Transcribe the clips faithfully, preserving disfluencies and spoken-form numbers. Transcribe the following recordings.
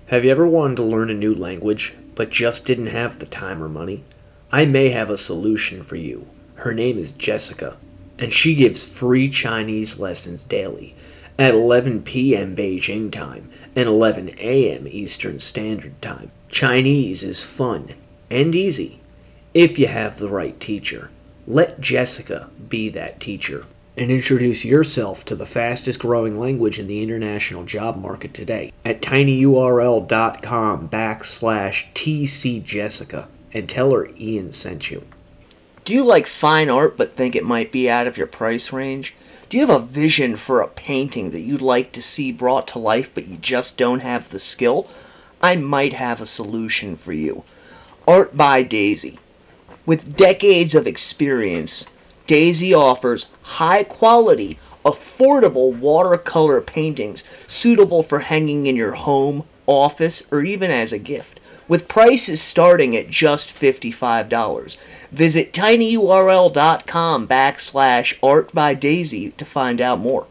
Have you ever wanted to learn a new language, but just didn't have the time or money? I may have a solution for you. Her name is Jessica, and she gives free Chinese lessons daily at eleven p.m. Beijing time and eleven a.m. Eastern Standard Time. Chinese is fun and easy if you have the right teacher. Let Jessica be that teacher and introduce yourself to the fastest growing language in the international job market today at tinyurl.com backslash tcjessica and tell her Ian sent you. Do you like fine art but think it might be out of your price range? Do you have a vision for a painting that you'd like to see brought to life but you just don't have the skill? I might have a solution for you. Art by Daisy. With decades of experience, Daisy offers high-quality, affordable watercolor paintings suitable for hanging in your home, office, or even as a gift, with prices starting at just fifty-five dollars. Visit tinyurl.com backslash artbydaisy to find out more.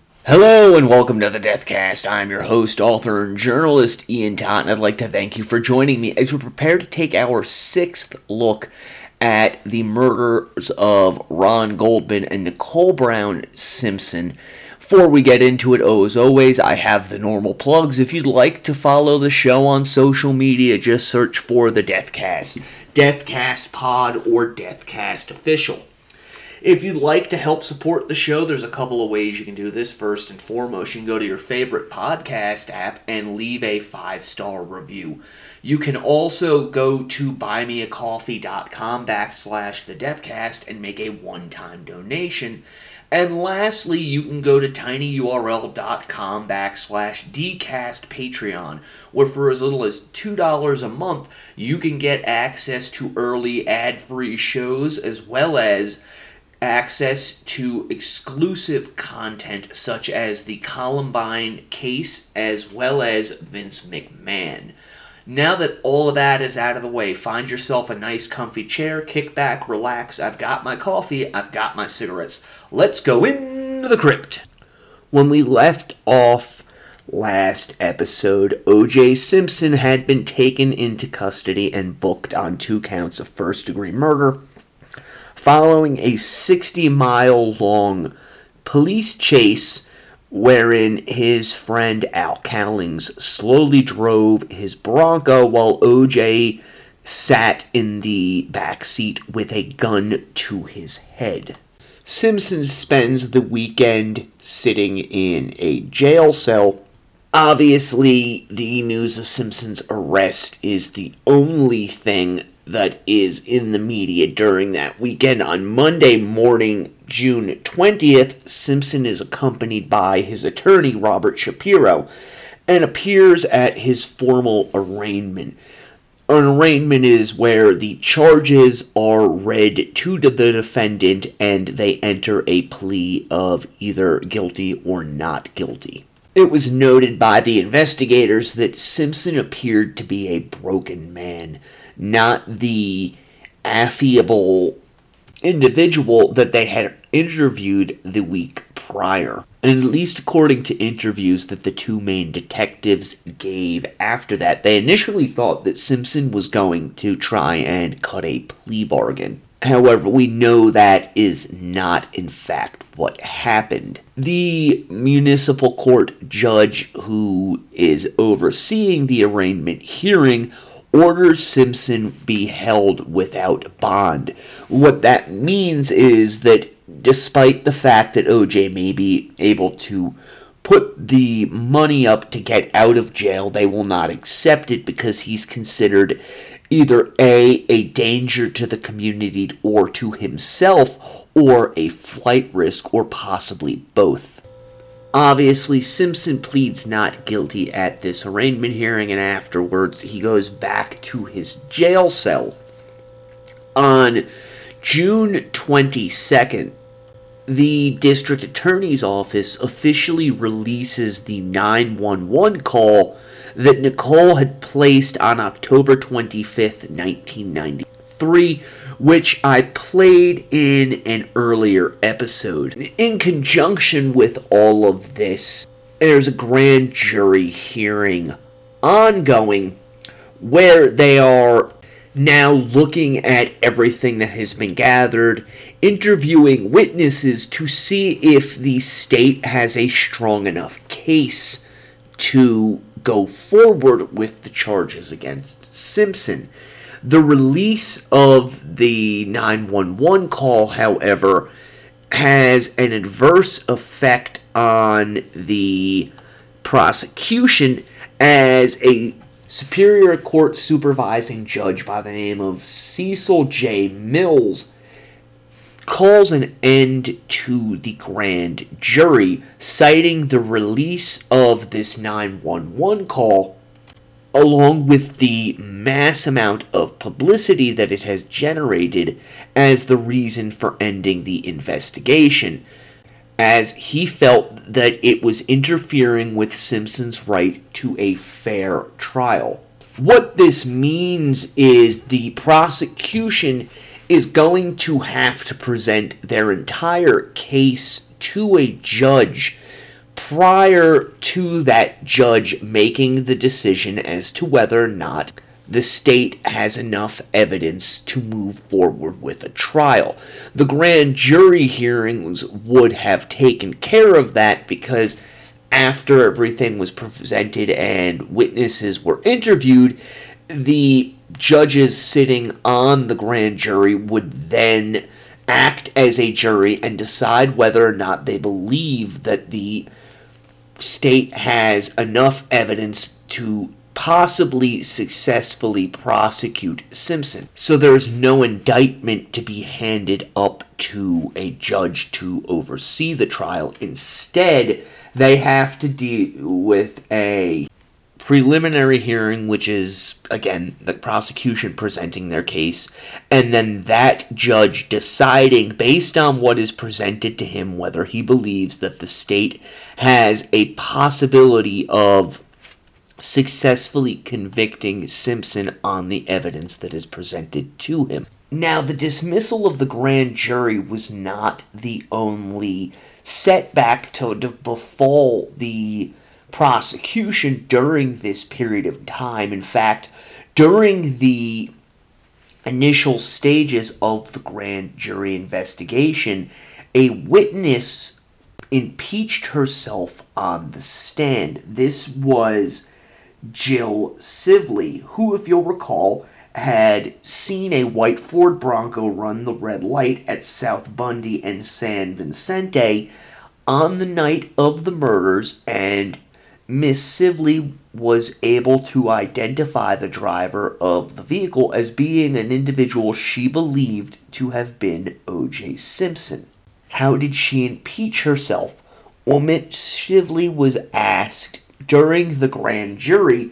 Hello and welcome to the Deathcast. I'm your host, author, and journalist, Ian Tott, and I'd like to thank you for joining me as we prepare to take our sixth look at the murders of Ron Goldman and Nicole Brown Simpson. Before we get into it, oh, as always, I have the normal plugs. If you'd like to follow the show on social media, just search for the Deathcast, Deathcast Pod, or Deathcast Official. If you'd like to help support the show, there's a couple of ways you can do this. First and foremost, you can go to your favorite podcast app and leave a five-star review. You can also go to buymeacoffee.com backslash the Deathcast and make a one-time donation. And lastly, you can go to tinyurl.com backslash dcast Patreon, where for as little as two dollars a month, you can get access to early ad-free shows as well as access to exclusive content such as the Columbine case as well as Vince McMahon. Now that all of that is out of the way, find yourself a nice comfy chair, kick back, relax. I've got my coffee, I've got my cigarettes. Let's go into the crypt. When we left off last episode, O J Simpson had been taken into custody and booked on two counts of first-degree murder following a sixty-mile-long police chase wherein his friend Al Cowlings slowly drove his Bronco while O J sat in the back seat with a gun to his head. Simpson spends the weekend sitting in a jail cell. Obviously, the news of Simpson's arrest is the only thing that is in the media during that weekend. On Monday morning, June twentieth, Simpson is accompanied by his attorney, Robert Shapiro, and appears at his formal arraignment. An arraignment is where the charges are read to the defendant and they enter a plea of either guilty or not guilty. It was noted by the investigators that Simpson appeared to be a broken man, not the affable individual that they had interviewed the week prior. And at least according to interviews that the two main detectives gave after that, they initially thought that Simpson was going to try and cut a plea bargain. However, we know that is not, in fact, what happened. The municipal court judge who is overseeing the arraignment hearing orders Simpson be held without bond. What that means is that despite the fact that O J may be able to put the money up to get out of jail, they will not accept it because he's considered either A, a danger to the community or to himself, or a flight risk, or possibly both. Obviously, Simpson pleads not guilty at this arraignment hearing, and afterwards he goes back to his jail cell. On June twenty-second, the district attorney's office officially releases the nine one one call that Nicole had placed on October twenty-fifth, nineteen ninety-three, which I played in an earlier episode. In conjunction with all of this, there's a grand jury hearing ongoing, where they are now looking at everything that has been gathered, interviewing witnesses to see if the state has a strong enough case to go forward with the charges against Simpson. The release of the nine one one call, however, has an adverse effect on the prosecution, as a Superior Court supervising judge by the name of Cecil J. Mills calls an end to the grand jury, citing the release of this nine one one call, along with the mass amount of publicity that it has generated, as the reason for ending the investigation, as he felt that it was interfering with Simpson's right to a fair trial. What this means is the prosecution is going to have to present their entire case to a judge prior to that judge making the decision as to whether or not the state has enough evidence to move forward with a trial. The grand jury hearings would have taken care of that, because after everything was presented and witnesses were interviewed, the judges sitting on the grand jury would then act as a jury and decide whether or not they believe that the state has enough evidence to possibly successfully prosecute Simpson. So there's no indictment to be handed up to a judge to oversee the trial. Instead, they have to deal with a preliminary hearing, which is, again, the prosecution presenting their case, and then that judge deciding, based on what is presented to him, whether he believes that the state has a possibility of successfully convicting Simpson on the evidence that is presented to him. Now, the dismissal of the grand jury was not the only setback to befall the prosecution during this period of time. In fact, during the initial stages of the grand jury investigation, a witness impeached herself on the stand. This was Jill Sively, who, if you'll recall, had seen a white Ford Bronco run the red light at South Bundy and San Vicente on the night of the murders, and Miss Sively was able to identify the driver of the vehicle as being an individual she believed to have been O J Simpson. How did she impeach herself? Well, Miss Sively was asked during the grand jury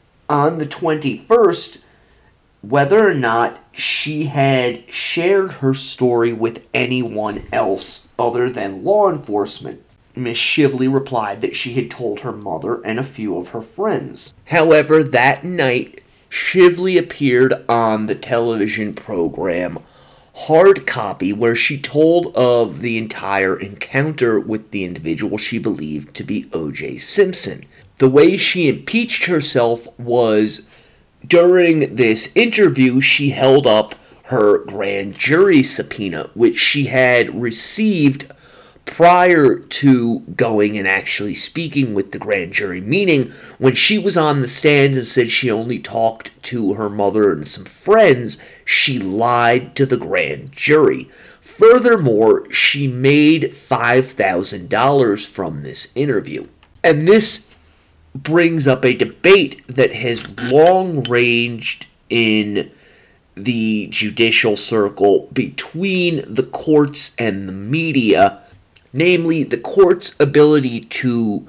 on the twenty-first whether or not she had shared her story with anyone else other than law enforcement. Miss Shively replied that she had told her mother and a few of her friends. However, that night, Shively appeared on the television program Hard Copy, where she told of the entire encounter with the individual she believed to be O J Simpson. The way she impeached herself was, during this interview, she held up her grand jury subpoena, which she had received prior to going and actually speaking with the grand jury, meaning when she was on the stand and said she only talked to her mother and some friends, she lied to the grand jury. Furthermore, she made five thousand dollars from this interview. And this brings up a debate that has long ranged in the judicial circle between the courts and the media, namely the court's ability to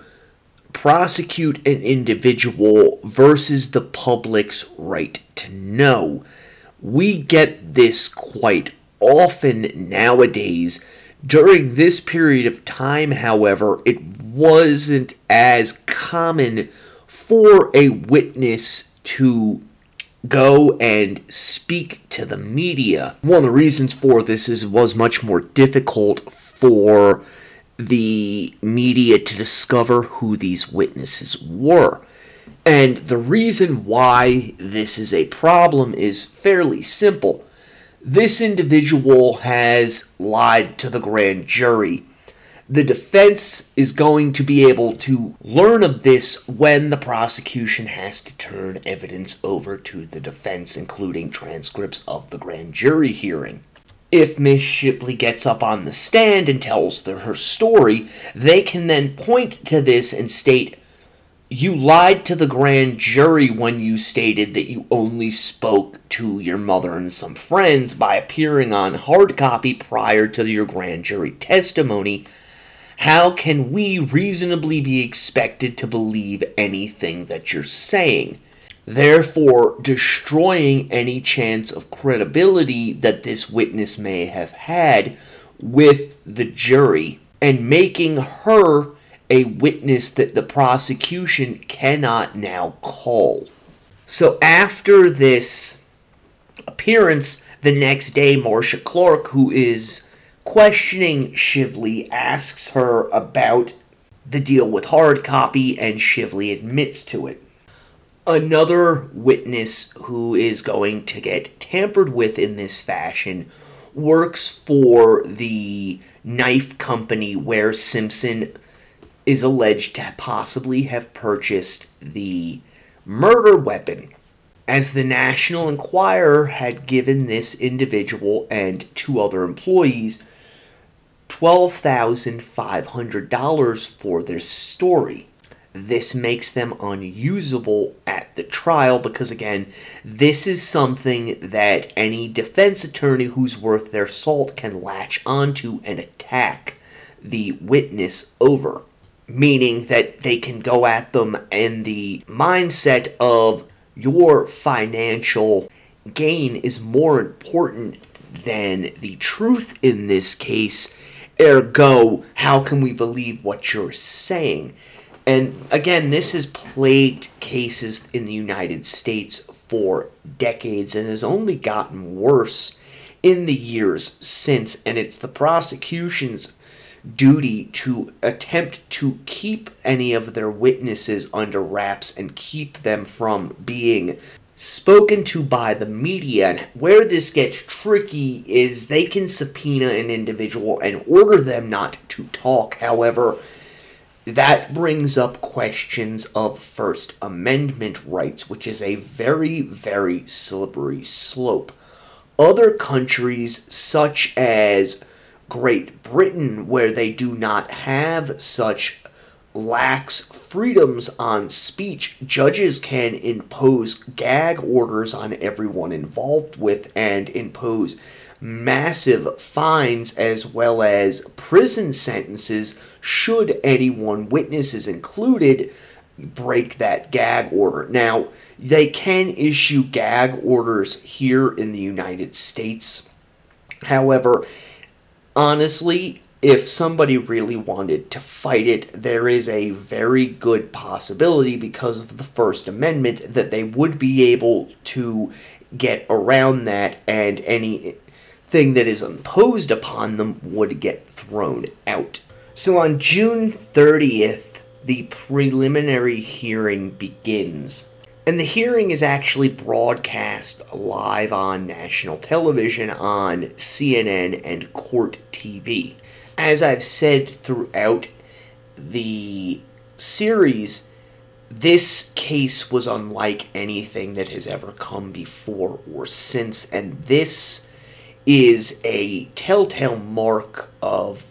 prosecute an individual versus the public's right to know. We get this quite often nowadays. During this period of time, however, it wasn't as common for a witness to go and speak to the media. One of the reasons for this is it was much more difficult for the media to discover who these witnesses were. And the reason why this is a problem is fairly simple. This individual has lied to the grand jury. The defense is going to be able to learn of this when the prosecution has to turn evidence over to the defense, including transcripts of the grand jury hearing. If Miss Shipley gets up on the stand and tells the, her story, they can then point to this and state, "You lied to the grand jury when you stated that you only spoke to your mother and some friends by appearing on hard copy prior to your grand jury testimony. How can we reasonably be expected to believe anything that you're saying?" Therefore, destroying any chance of credibility that this witness may have had with the jury, and making her a witness that the prosecution cannot now call. So after this appearance, the next day, Marcia Clark, who is questioning Shively, asks her about the deal with hard copy, and Shively admits to it. Another witness who is going to get tampered with in this fashion works for the knife company where Simpson is alleged to possibly have purchased the murder weapon, as the National Enquirer had given this individual and two other employees twelve thousand five hundred dollars for their story. This makes them unusable at the trial because, again, this is something that any defense attorney who's worth their salt can latch onto and attack the witness over. Meaning that they can go at them in the mindset of your financial gain is more important than the truth in this case. Ergo, how can we believe what you're saying? And again, this has plagued cases in the United States for decades and has only gotten worse in the years since. And it's the prosecution's duty to attempt to keep any of their witnesses under wraps and keep them from being spoken to by the media. And where this gets tricky is they can subpoena an individual and order them not to talk. However, that brings up questions of First Amendment rights, which is a very, very slippery slope. Other countries, such as Great Britain, where they do not have such lax freedoms on speech, judges can impose gag orders on everyone involved with and impose massive fines as well as prison sentences should anyone, witnesses included, break that gag order. Now, they can issue gag orders here in the United States. However, honestly, if somebody really wanted to fight it, there is a very good possibility because of the First Amendment that they would be able to get around that, and anything that is imposed upon them would get thrown out. So on June thirtieth, the preliminary hearing begins. And the hearing is actually broadcast live on national television on C N N and Court T V. As I've said throughout the series, this case was unlike anything that has ever come before or since, and this is a telltale mark of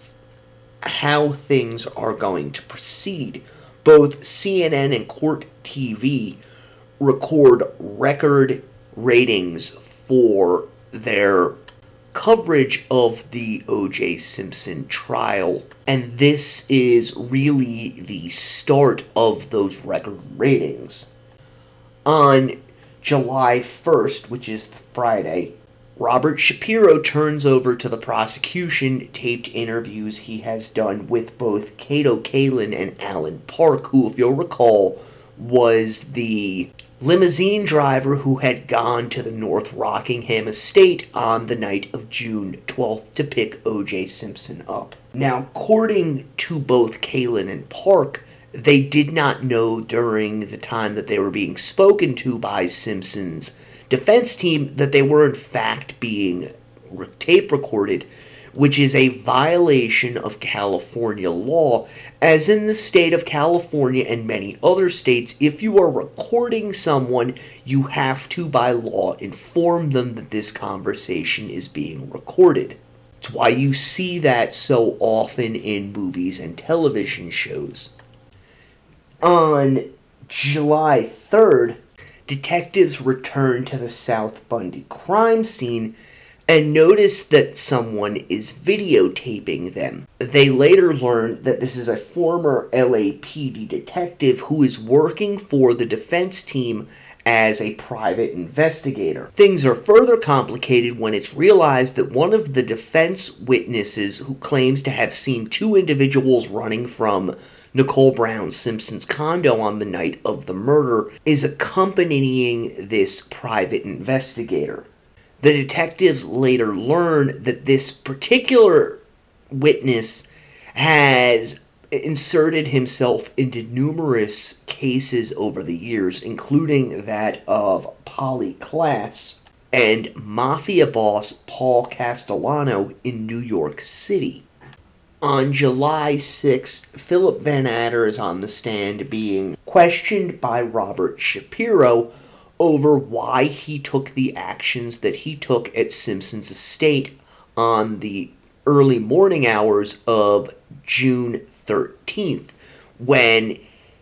how things are going to proceed. Both C N N and Court T V record record ratings for their coverage of the O J Simpson trial, and this is really the start of those record ratings. On July first, which is Friday, Robert Shapiro turns over to the prosecution taped interviews he has done with both Kato Kaelin and Alan Park, who, if you'll recall, was the limousine driver who had gone to the North Rockingham estate on the night of June twelfth to pick O J Simpson up. Now, according to both Kaelin and Park, they did not know during the time that they were being spoken to by Simpson's defense team that they were in fact being tape recorded, which is a violation of California law, as in the state of California and many other states, if you are recording someone, you have to, by law, inform them that this conversation is being recorded. It's why you see that so often in movies and television shows. On July third, detectives returned to the South Bundy crime scene and notice that someone is videotaping them. They later learned that this is a former L A P D detective who is working for the defense team as a private investigator. Things are further complicated when it's realized that one of the defense witnesses who claims to have seen two individuals running from Nicole Brown Simpson's condo on the night of the murder is accompanying this private investigator. The detectives later learn that this particular witness has inserted himself into numerous cases over the years, including that of Polly Klaas and mafia boss Paul Castellano in New York City. On July sixth, Philip Van Adder is on the stand being questioned by Robert Shapiro over why he took the actions that he took at Simpson's estate on the early morning hours of June thirteenth, when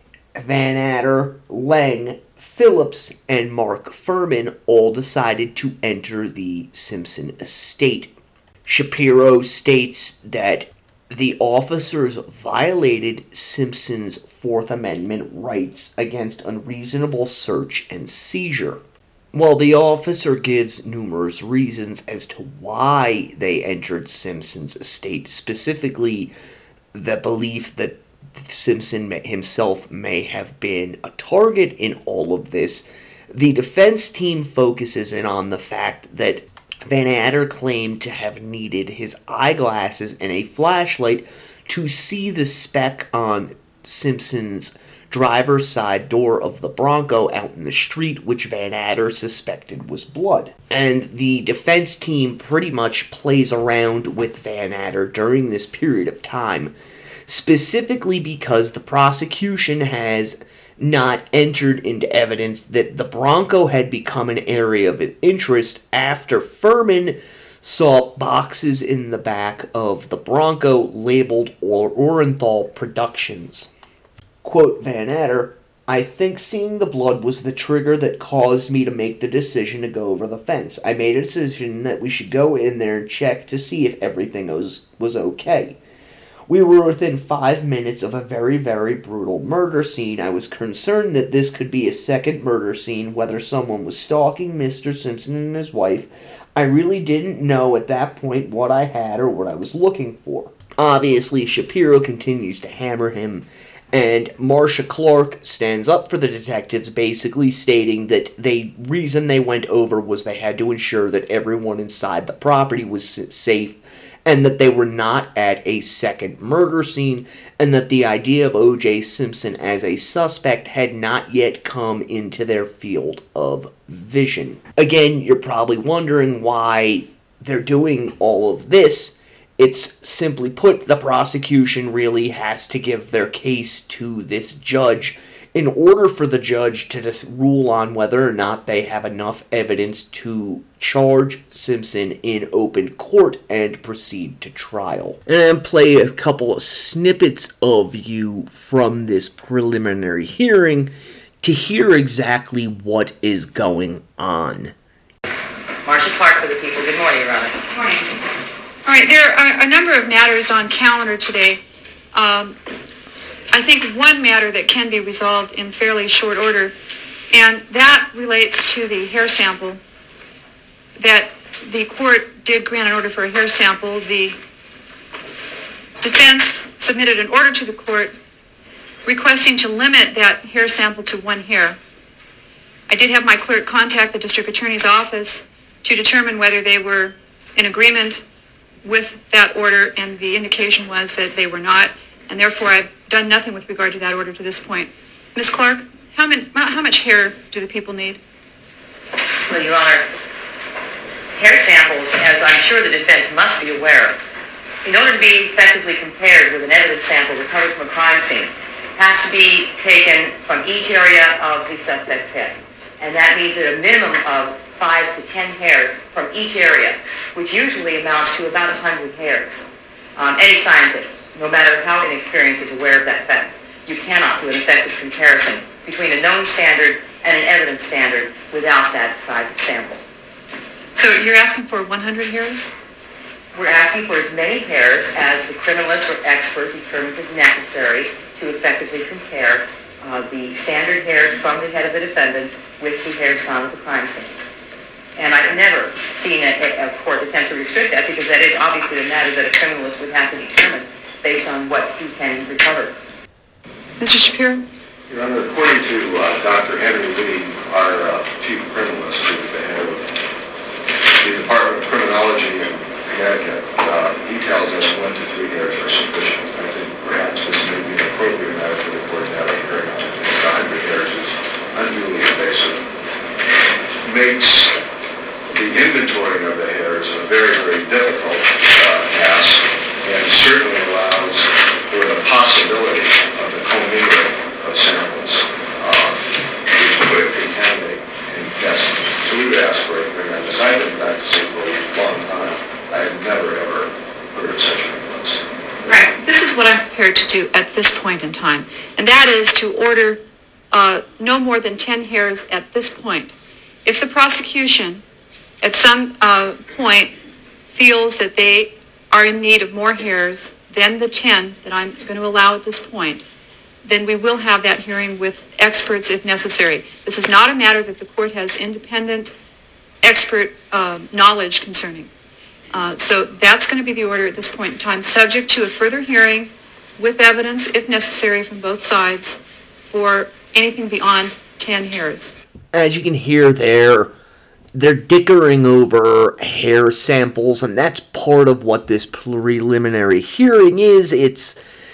Van Adder, Lang, Phillips, and Mark Furman all decided to enter the Simpson estate. Shapiro states that the officers violated Simpson's Fourth Amendment rights against unreasonable search and seizure. While the officer gives numerous reasons as to why they entered Simpson's estate, specifically the belief that Simpson himself may have been a target in all of this, the defense team focuses in on the fact that Van Adder claimed to have needed his eyeglasses and a flashlight to see the speck on Simpson's driver's side door of the Bronco out in the street, which Van Adder suspected was blood. And the defense team pretty much plays around with Van Adder during this period of time, specifically because the prosecution has not entered into evidence that the Bronco had become an area of interest after Furman saw boxes in the back of the Bronco labeled Orenthal Productions. Quote Van Adder, "I think seeing the blood was the trigger that caused me to make the decision to go over the fence. I made a decision that we should go in there and check to see if everything was, was okay. We were within five minutes of a very, very brutal murder scene. I was concerned that this could be a second murder scene, whether someone was stalking Mister Simpson and his wife. I really didn't know at that point what I had or what I was looking for." Obviously, Shapiro continues to hammer him, and Marcia Clark stands up for the detectives, basically stating that the reason they went over was they had to ensure that everyone inside the property was safe, and that they were not at a second murder scene, and that the idea of O J Simpson as a suspect had not yet come into their field of vision. Again, you're probably wondering why they're doing all of this. It's simply put, the prosecution really has to give their case to this judge in order for the judge to just rule on whether or not they have enough evidence to charge Simpson in open court and proceed to trial. And I'll play a couple of snippets of you from this preliminary hearing to hear exactly what is going on. Marcia Clark for the people. Good morning, Your Honor. Good morning. All right, there are a number of matters on calendar today. Um, I think one matter that can be resolved in fairly short order, and that relates to the hair sample, that the court did grant an order for a hair sample. The defense submitted an order to the court requesting to limit that hair sample to one hair. I did have my clerk contact the district attorney's office to determine whether they were in agreement with that order, and the indication was that they were not, and therefore I done nothing with regard to that order to this point. Miz Clark, how many, how much hair do the people need? Well, Your Honor, hair samples, as I'm sure the defense must be aware, in order to be effectively compared with an evidence sample recovered from a crime scene, has to be taken from each area of the suspect's head. And that means that a minimum of five to ten hairs from each area, which usually amounts to about one hundred hairs. Um, any scientist, no matter how inexperienced, is aware of that fact. You cannot do an effective comparison between a known standard and an evidence standard without that size of sample. So you're asking for one hundred hairs? We're asking for as many hairs as the criminalist or expert determines is necessary to effectively compare uh, the standard hairs from the head of the defendant with the hairs found at the crime scene. And I've never seen a, a court attempt to restrict that, because that is obviously a matter that a criminalist would have to determine based on what he can recover. Mister Shapiro? Your Honor, according to uh, Doctor Henry Lee, our uh, chief criminalist, who is the head of the Department of Criminology in Connecticut, uh, he tells us one to three hairs are sufficient. I think perhaps this may be an appropriate matter for the court to have a hearing on. I think one hundred hairs is unduly invasive. Makes the inventorying of the hairs a very, very difficult uh, task, and certainly allows for the possibility of the commingling of samples, um, which could contaminate and test. So we would ask for a hearing on this. I've been practicing for a long time. I have never, ever heard such a request. Right. This is what I'm prepared to do at this point in time, and that is to order uh, no more than ten hairs at this point. If the prosecution at some uh, point feels that they are in need of more hairs than the ten that I'm going to allow at this point, then we will have that hearing with experts if necessary. This is not a matter that the court has independent expert uh, knowledge concerning. Uh, so that's going to be the order at this point in time, subject to a further hearing with evidence, if necessary, from both sides for anything beyond ten hairs. As you can hear there, they're dickering over hair samples, and that's part of what this preliminary hearing is. It's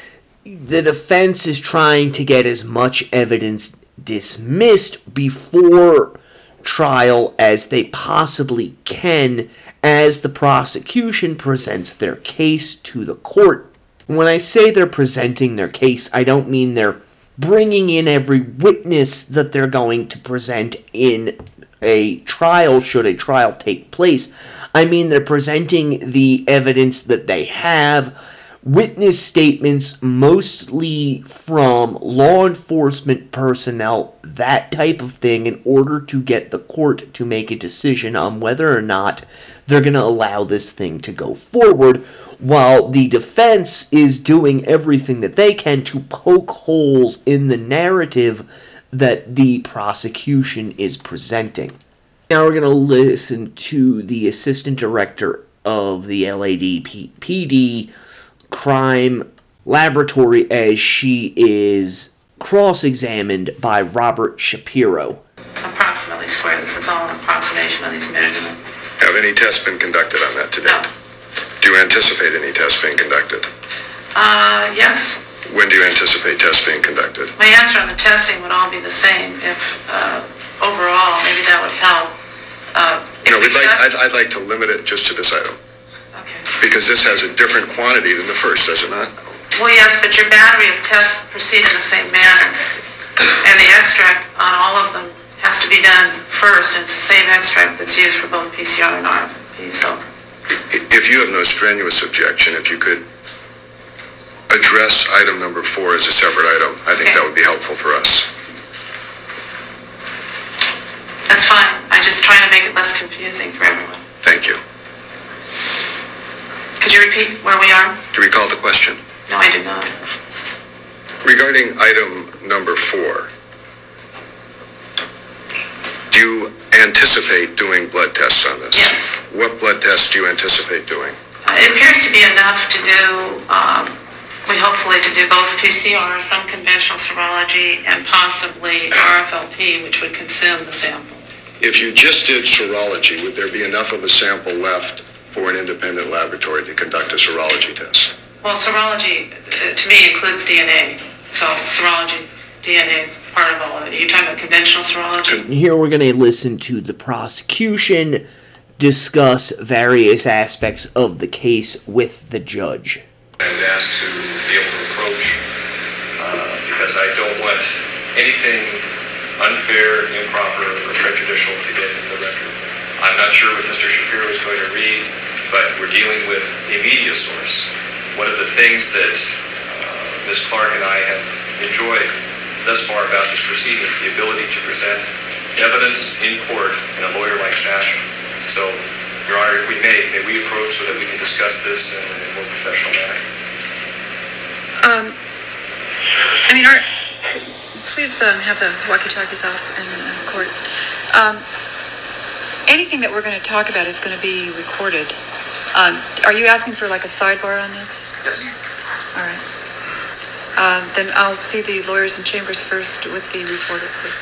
the defense is trying to get as much evidence dismissed before trial as they possibly can as the prosecution presents their case to the court. When I say they're presenting their case, I don't mean they're bringing in every witness that they're going to present in a trial, should a trial take place. I mean they're presenting the evidence that they have, witness statements mostly from law enforcement personnel, that type of thing, in order to get the court to make a decision on whether or not they're going to allow this thing to go forward, while the defense is doing everything that they can to poke holes in the narrative that the prosecution is presenting. Now we're going to listen to the assistant director of the L A D P D crime laboratory as she is cross-examined by Robert Shapiro. Approximately square. This is all an approximation of these measurements. Have any tests been conducted on that to date? No. Do you anticipate any tests being conducted? Uh, yes. When do you anticipate tests being conducted? My answer on the testing would all be the same. If uh, overall, maybe that would help. Uh, if No, we we'd like, test- I'd, I'd like to limit it just to this item, Okay. because this has a different quantity than the first, does it not? Well, yes, but your battery of tests proceed in the same manner. And the extract on all of them has to be done first, and it's the same extract that's used for both P C R and R F P. So, I- If you have no strenuous objection, if you could address item number four as a separate item, I think Okay. that would be helpful for us. that's fine. I'm just trying to make it less confusing for everyone. Thank you. Could you repeat where we are? Do we call the question? No, I did not. Regarding item number four, do you anticipate doing blood tests on this? Yes. What blood tests do you anticipate doing? Uh, It appears to be enough to do, um, we hopefully to do both P C R, some conventional serology, and possibly R F L P, which would consume the sample. If you just did serology, would there be enough of a sample left for an independent laboratory to conduct a serology test? Well, serology, uh, to me, includes D N A. So serology, D N A, part of all of it. Are you talking about conventional serology? Here we're going to listen to the prosecution discuss various aspects of the case with the judge. And asked to be able to approach, uh, because I don't want anything unfair, improper, or prejudicial to get in the record. I'm not sure what Mister Shapiro is going to read, but we're dealing with a media source. One of the things that uh, Miz Clark and I have enjoyed thus far about this proceeding is the ability to present evidence in court in a lawyer-like fashion. So, Your Honor, if we may, may we approach so that we can discuss this in a more professional manner? Um, I mean, our, please um, have the walkie-talkies off in uh, court. Um, anything that we're going to talk about is going to be recorded. Um, are you asking for like a sidebar on this? Yes. All right. Uh, then I'll see the lawyers in chambers first with the reporter, please.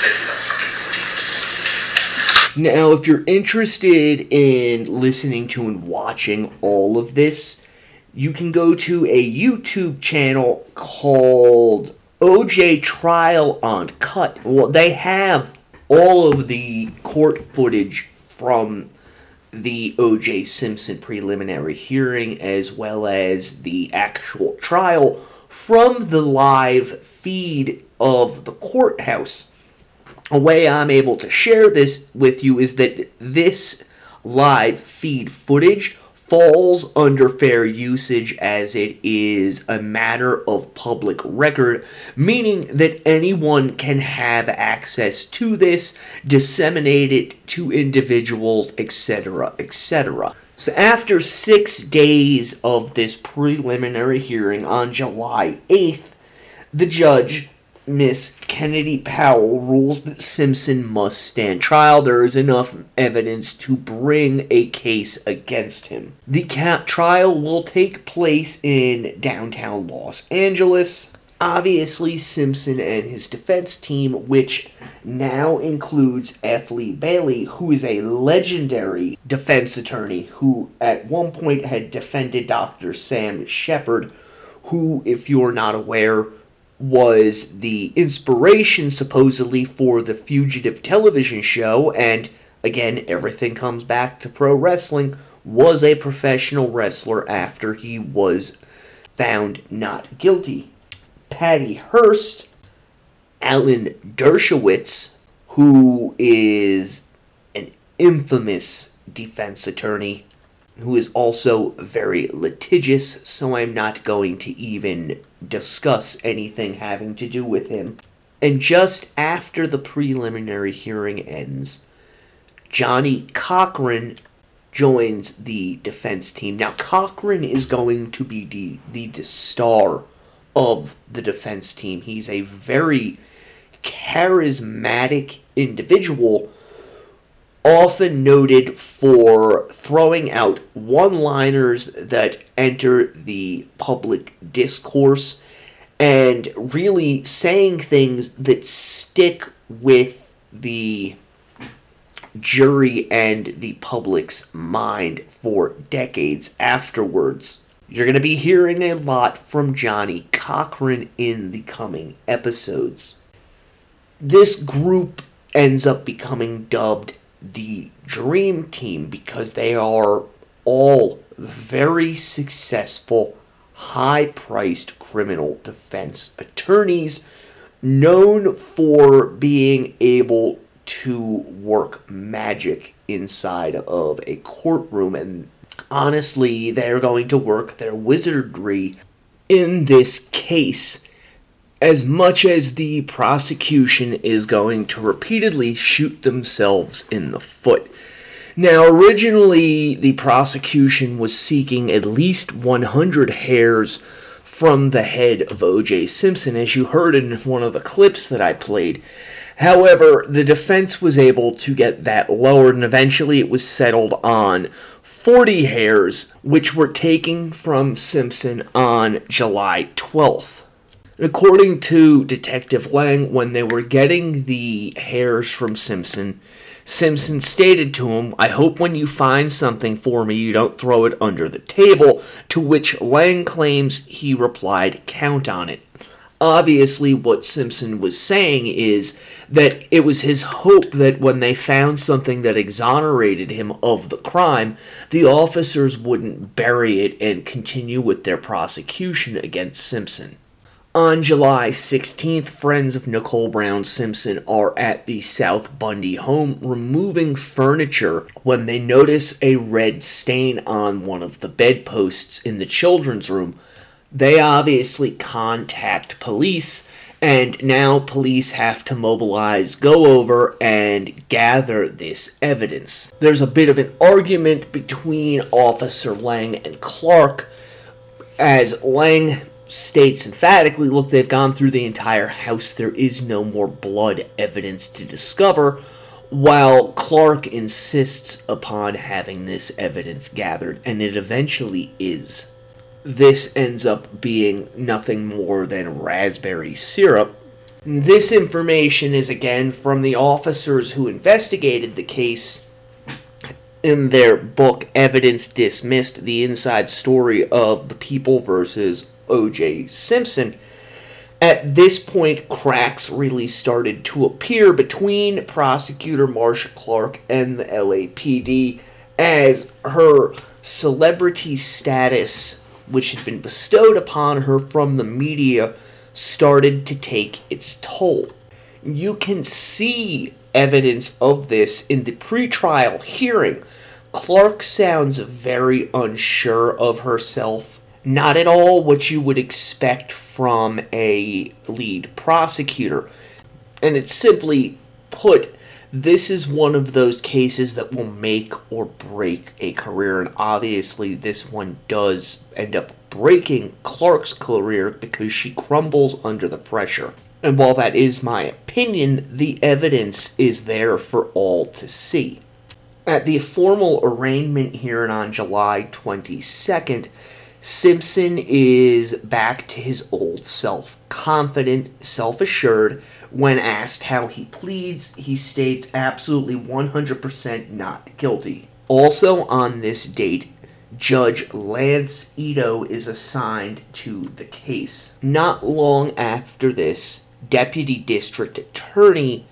Now, if you're interested in listening to and watching all of this, you can go to a YouTube channel called O J Trial Uncut. Well, they have all of the court footage from the O J Simpson preliminary hearing as well as the actual trial from the live feed of the courthouse. A way I'm able to share this with you is that this live feed footage falls under fair usage as it is a matter of public record, meaning that anyone can have access to this, disseminate it to individuals, et cetera, et cetera. So after six days of this preliminary hearing on July eighth, the judge, Miss Kennedy Powell, rules that Simpson must stand trial. There is enough evidence to bring a case against him. The ca- trial will take place in downtown Los Angeles. Obviously, Simpson and his defense team, which now includes F. Lee Bailey, who is a legendary defense attorney who at one point had defended Doctor Sam Shepard, who, if you're not aware, was the inspiration, supposedly, for the Fugitive television show, and, again, everything comes back to pro wrestling, was a professional wrestler after he was found not guilty. Patty Hearst, Alan Dershowitz, who is an infamous defense attorney, who is also very litigious, so I'm not going to even discuss anything having to do with him. And just after the preliminary hearing ends, Johnny Cochran joins the defense team. Now, Cochran is going to be the, the, the star of the defense team. He's a very charismatic individual, often noted for throwing out one-liners that enter the public discourse and really saying things that stick with the jury and the public's mind for decades afterwards. You're going to be hearing a lot from Johnny Cochran in the coming episodes. This group ends up becoming dubbed the Dream Team because they are all very successful, high-priced criminal defense attorneys known for being able to work magic inside of a courtroom, and honestly, they're going to work their wizardry in this case, as much as the prosecution is going to repeatedly shoot themselves in the foot. Now, originally, the prosecution was seeking at least one hundred hairs from the head of O J Simpson, as you heard in one of the clips that I played. However, the defense was able to get that lowered, and eventually it was settled on forty hairs, which were taken from Simpson on July twelfth. According to Detective Lang, when they were getting the hairs from Simpson, Simpson stated to him, "I hope when you find something for me, you don't throw it under the table," to which Lang claims he replied, "Count on it." Obviously, what Simpson was saying is that it was his hope that when they found something that exonerated him of the crime, the officers wouldn't bury it and continue with their prosecution against Simpson. On July sixteenth, friends of Nicole Brown Simpson are at the South Bundy home removing furniture when they notice a red stain on one of the bedposts in the children's room. They obviously contact police, and now police have to mobilize, go over, and gather this evidence. There's a bit of an argument between Officer Lang and Clark, as Lang states emphatically, look, they've gone through the entire house, there is no more blood evidence to discover, while Clark insists upon having this evidence gathered, and it eventually is. This ends up being nothing more than raspberry syrup. This information is again from the officers who investigated the case in their book, Evidence Dismissed, the inside story of the People versus O J Simpson. At this point, cracks really started to appear between prosecutor Marcia Clark and the L A P D as her celebrity status, which had been bestowed upon her from the media, started to take its toll. You can see evidence of this in the pretrial hearing. Clark sounds very unsure of herself. Not at all what you would expect from a lead prosecutor. And it's simply put, this is one of those cases that will make or break a career, and obviously this one does end up breaking Clark's career because she crumbles under the pressure. And while that is my opinion, the evidence is there for all to see. At the formal arraignment hearing on July twenty-second, Simpson is back to his old self, confident, self-assured. When asked how he pleads, he states absolutely one hundred percent not guilty. Also on this date, Judge Lance Ito is assigned to the case. Not long after this, Deputy District Attorney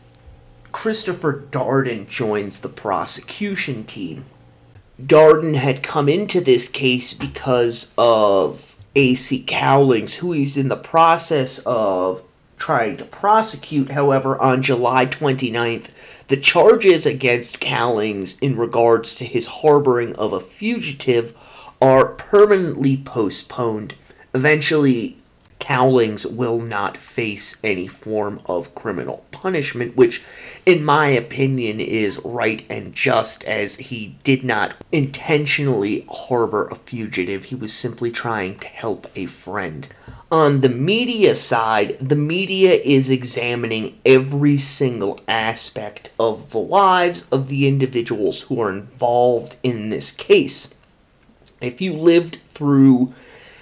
Christopher Darden joins the prosecution team. Darden had come into this case because of A C Cowlings, who he's in the process of trying to prosecute. However, on July twenty-ninth, the charges against Cowlings in regards to his harboring of a fugitive are permanently postponed. Eventually, Cowlings will not face any form of criminal punishment, which, in my opinion, is right and just, as he did not intentionally harbor a fugitive. He was simply trying to help a friend. On the media side, the media is examining every single aspect of the lives of the individuals who are involved in this case. If you lived through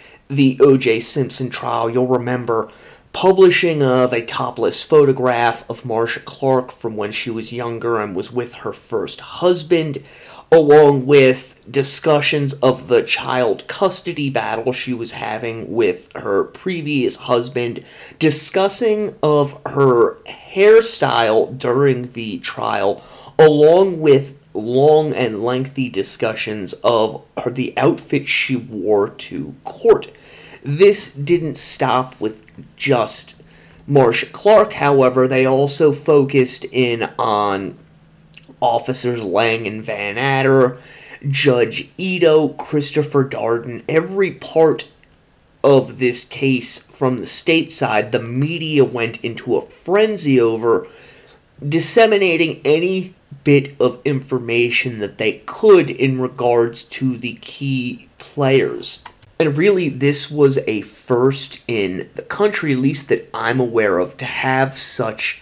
the O J Simpson trial, you'll remember publishing of a topless photograph of Marcia Clark from when she was younger and was with her first husband, along with discussions of the child custody battle she was having with her previous husband, discussing of her hairstyle during the trial, along with long and lengthy discussions of her, the outfit she wore to court. This didn't stop with just Marcia Clark, however. They also focused in on Officers Lang and Van Adder, Judge Ito, Christopher Darden. Every part of this case from the state side, the media went into a frenzy over, disseminating any bit of information that they could in regards to the key players. And really, this was a first in the country, at least that I'm aware of, to have such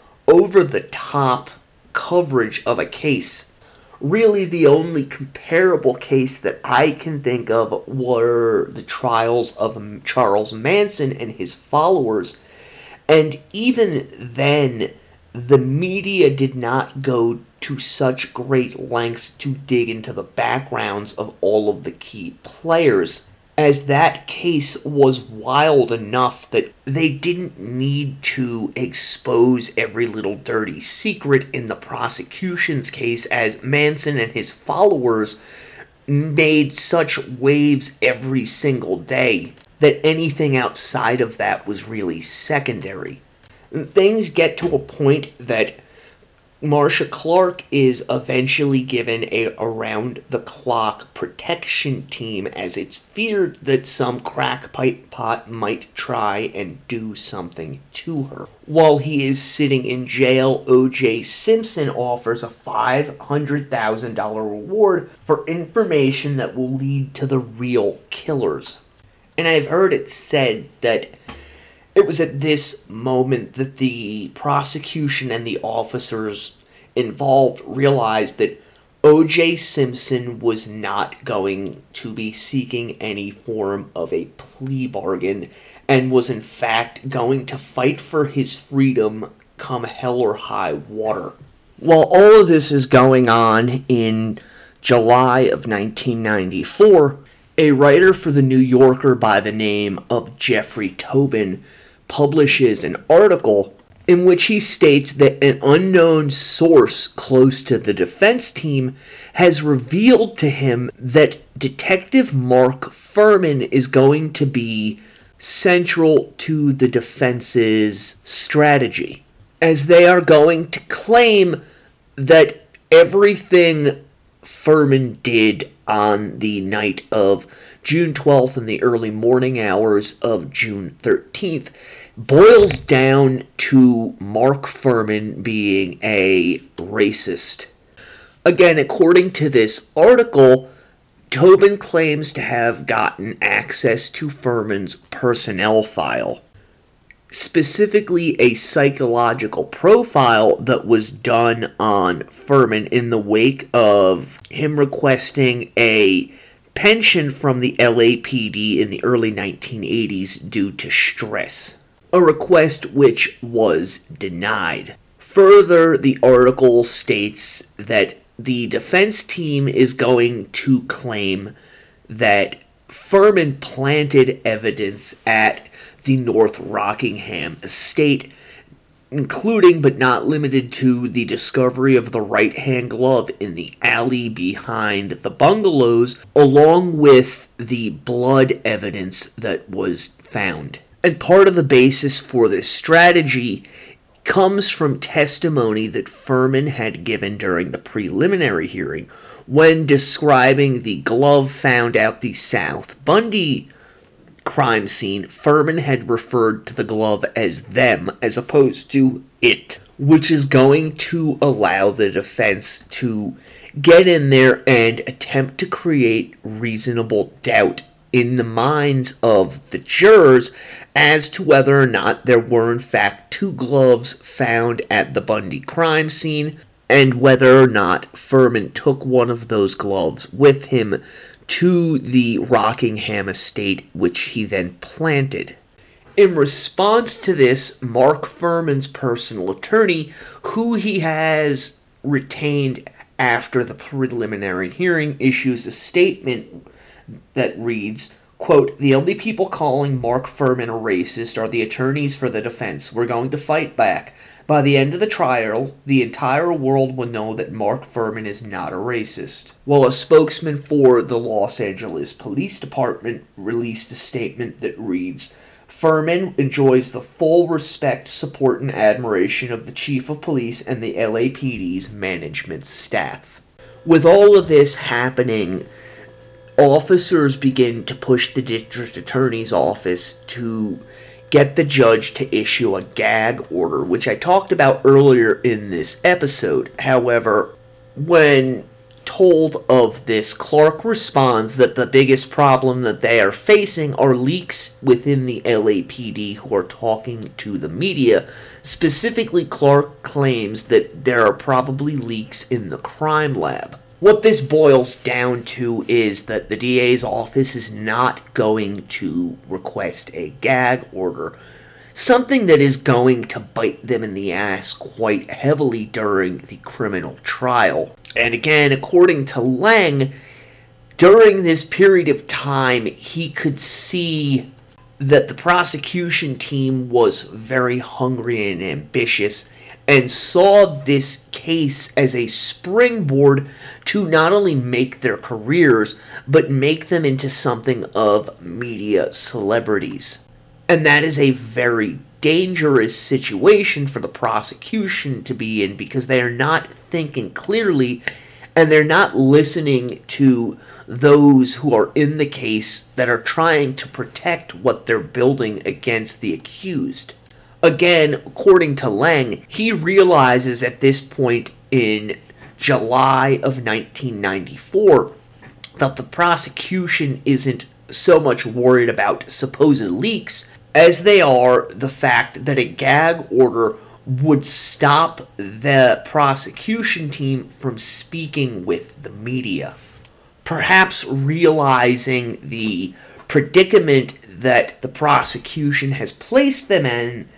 over-the-top coverage of a case. Really, the only comparable case that I can think of were the trials of Charles Manson and his followers. And even then, the media did not go to such great lengths to dig into the backgrounds of all of the key players. as that case was wild enough that they didn't need to expose every little dirty secret in the prosecution's case, as Manson and his followers made such waves every single day that anything outside of that was really secondary. Things get to a point that Marcia Clark is eventually given a around-the-clock protection team, as it's feared that some crackpot pot might try and do something to her. While he is sitting in jail, O J Simpson offers a five hundred thousand dollars reward for information that will lead to the real killers. And I've heard it said that it was at this moment that the prosecution and the officers involved realized that O J Simpson was not going to be seeking any form of a plea bargain, and was in fact going to fight for his freedom come hell or high water. While all of this is going on in July of nineteen ninety-four, a writer for The New Yorker by the name of Jeffrey Tobin publishes an article in which he states that an unknown source close to the defense team has revealed to him that Detective Mark Fuhrman is going to be central to the defense's strategy, as they are going to claim that everything Fuhrman did on the night of June twelfth and the early morning hours of June thirteenth boils down to Mark Fuhrman being a racist. Again, according to this article, Tobin claims to have gotten access to Fuhrman's personnel file, specifically a psychological profile that was done on Fuhrman in the wake of him requesting a pension from the L A P D in the early nineteen eighties due to stress, a request which was denied. Further, the article states that the defense team is going to claim that Fuhrman planted evidence at the North Rockingham estate, including but not limited to the discovery of the right-hand glove in the alley behind the bungalows, along with the blood evidence that was found. And part of the basis for this strategy comes from testimony that Fuhrman had given during the preliminary hearing when describing the glove found at the South Bundy crime scene. Fuhrman had referred to the glove as them as opposed to it, which is going to allow the defense to get in there and attempt to create reasonable doubt in the minds of the jurors as to whether or not there were in fact two gloves found at the Bundy crime scene, and whether or not Fuhrman took one of those gloves with him to the Rockingham estate, which he then planted. In response to this, Mark Fuhrman's personal attorney, who he has retained after the preliminary hearing, issues a statement that reads, quote, "The only people calling Mark Fuhrman a racist are the attorneys for the defense. We're going to fight back. By the end of the trial, the entire world will know that Mark Fuhrman is not a racist." While a spokesman for the Los Angeles Police Department released a statement that reads, "Fuhrman enjoys the full respect, support, and admiration of the Chief of Police and the L A P D's management staff." With all of this happening, officers begin to push the district attorney's office to get the judge to issue a gag order, which I talked about earlier in this episode. However, when told of this, Clark responds that the biggest problem that they are facing are leaks within the L A P D who are talking to the media. Specifically, Clark claims that there are probably leaks in the crime lab. What this boils down to is that the D A's office is not going to request a gag order, something that is going to bite them in the ass quite heavily during the criminal trial. And again, according to Lang, During this period of time, he could see that the prosecution team was very hungry and ambitious and saw this case as a springboard to not only make their careers, but make them into something of media celebrities. And that is a very dangerous situation for the prosecution to be in, because they are not thinking clearly and they're not listening to those who are in the case that are trying to protect what they're building against the accused. Again, according to Lang, he realizes at this point in July of nineteen ninety-four that the prosecution isn't so much worried about supposed leaks as they are the fact that a gag order would stop the prosecution team from speaking with the media. Perhaps realizing the predicament that the prosecution has placed them in,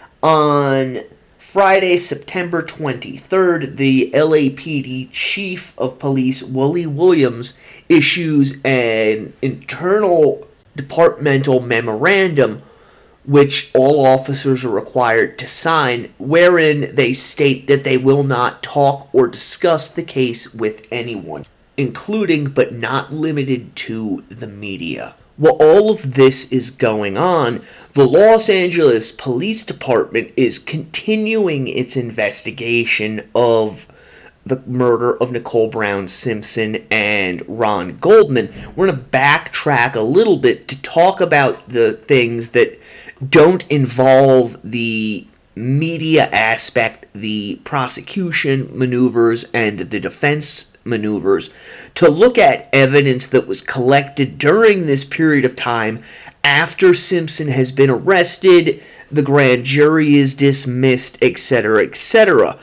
on Friday, September twenty-third, the L A P D Chief of Police, Willie Williams, issues an internal departmental memorandum which all officers are required to sign, wherein they state that they will not talk or discuss the case with anyone, including but not limited to the media. While all of this is going on, the Los Angeles Police Department is continuing its investigation of the murder of Nicole Brown Simpson and Ron Goldman. We're going to backtrack a little bit to talk about the things that don't involve the media aspect, the prosecution maneuvers, and the defense maneuvers, to look at evidence that was collected during this period of time after Simpson has been arrested, the grand jury is dismissed, et cetera, et cetera.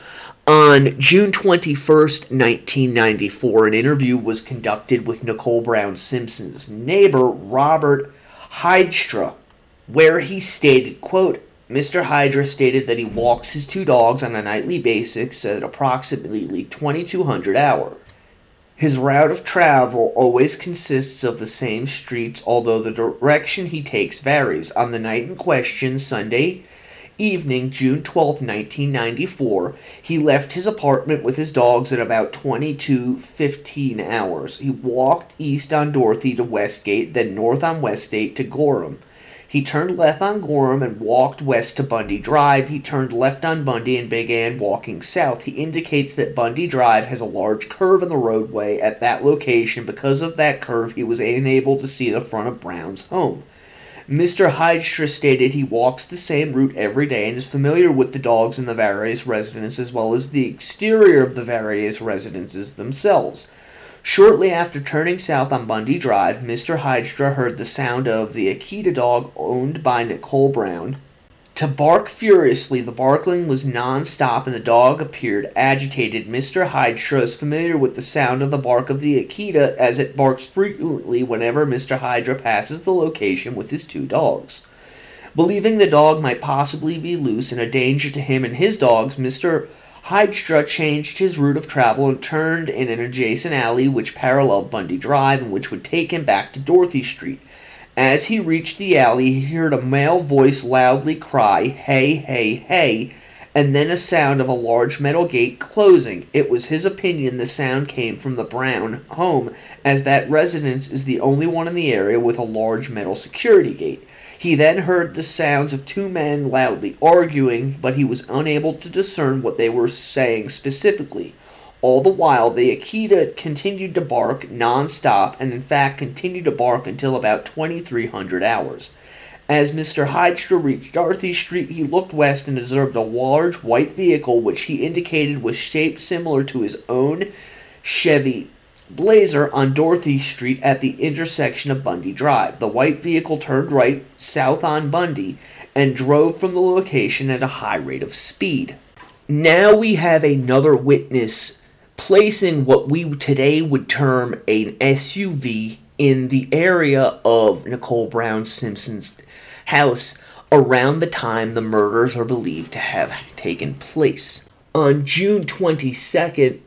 On June twenty-first, nineteen ninety-four, an interview was conducted with Nicole Brown Simpson's neighbor, Robert Hydra, where he stated, quote, Mister Hydra stated that he walks his two dogs on a nightly basis at approximately twenty-two hundred hours. His route of travel always consists of the same streets, although the direction he takes varies. On the night in question, Sunday evening, June twelfth, nineteen ninety-four, he left his apartment with his dogs at about twenty-two fifteen hours. He walked east on Dorothy to Westgate, then north on Westgate to Gorham. He turned left on Gorham and walked west to Bundy Drive. He turned left on Bundy and began walking south. He indicates that Bundy Drive has a large curve in the roadway at that location. Because of that curve, he was unable to see the front of Brown's home. Mister Hydra stated he walks the same route every day and is familiar with the dogs in the various residences as well as the exterior of the various residences themselves. Shortly after turning south on Bundy Drive, Mister Hydra heard the sound of the Akita dog owned by Nicole Brown to bark furiously. The barking was non-stop and the dog appeared agitated. Mister Hydra is familiar with the sound of the bark of the Akita as it barks frequently whenever Mister Hydra passes the location with his two dogs. Believing the dog might possibly be loose and a danger to him and his dogs, Mister Hydra changed his route of travel and turned in an adjacent alley which paralleled Bundy Drive and which would take him back to Dorothy Street. As he reached the alley, he heard a male voice loudly cry, "Hey, hey, hey," and then a sound of a large metal gate closing. It was his opinion the sound came from the Brown home, as that residence is the only one in the area with a large metal security gate. He then heard the sounds of two men loudly arguing, but he was unable to discern what they were saying specifically. All the while, the Akita continued to bark non-stop, and in fact continued to bark until about twenty-three hundred hours. As Mister Hydra reached Dorothy Street, he looked west and observed a large white vehicle which he indicated was shaped similar to his own Chevy Blazer on Dorothy Street at the intersection of Bundy Drive. The white vehicle turned right south on Bundy and drove from the location at a high rate of speed. Now we have another witness placing what we today would term an S U V in the area of Nicole Brown Simpson's house around the time the murders are believed to have taken place. On June twenty-second,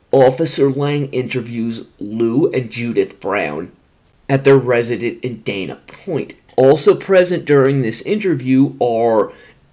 Officer Lang interviews Lou and Judith Brown at their residence in Dana Point. Also present during this interview are